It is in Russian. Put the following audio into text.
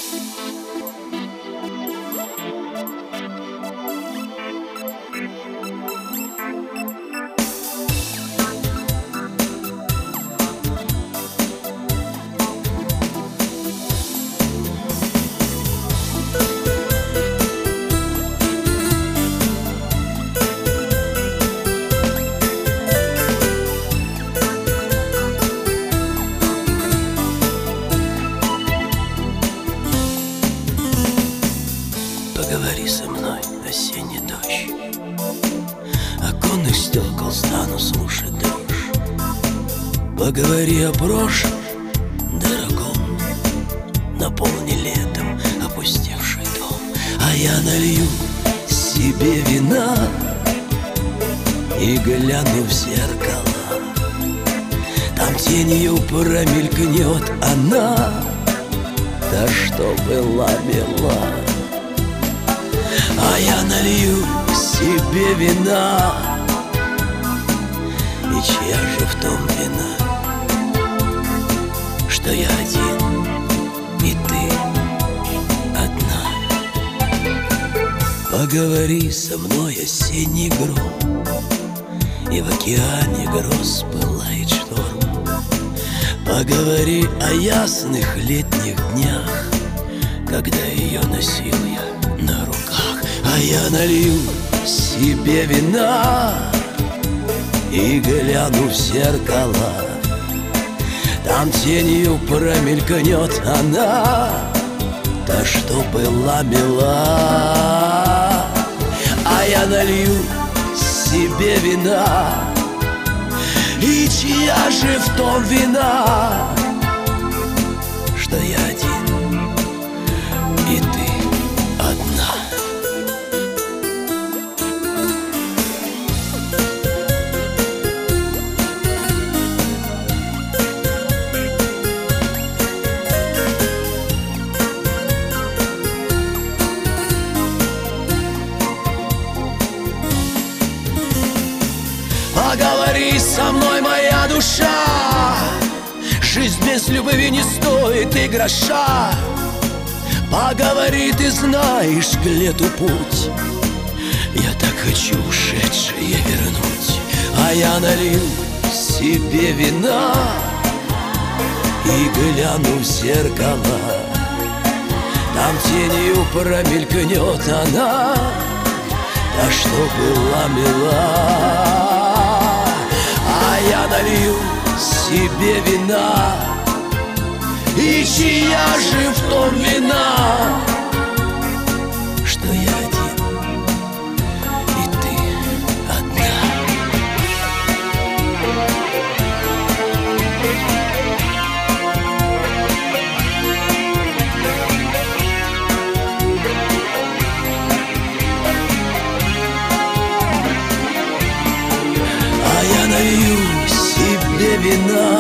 Поговори со мной, осенний дождь. Оконных стекол стану слушать дрожь. Поговори о прошлом, дорогом. Наполни летом опустевший дом. А я налью себе вина и гляну в зеркало. Там тенью промелькнет она, та, что была мила. А я налью себе вина, и чья же в том вина, что я один, и ты одна. Поговори со мной, осенний гром, и в океане гроз пылает шторм. Поговори о ясных летних днях, когда ее носил я на руках. А я налью себе вина и гляну в зеркало. Там тенью промелькнет она, та, что была мила. А я налью себе вина, и чья же в том вина, что я один, и ты одна. Поговори со мной, моя душа, жизнь без любви не стоит и гроша. Поговори, ты знаешь к лету путь, я так хочу ушедшее вернуть. А я налью себе вина и гляну в зеркало. Там тенью промелькнет она, та, что была мила. А я налью себе вина, и чья же в том вина, что я один, и ты одна. А я налью себе вина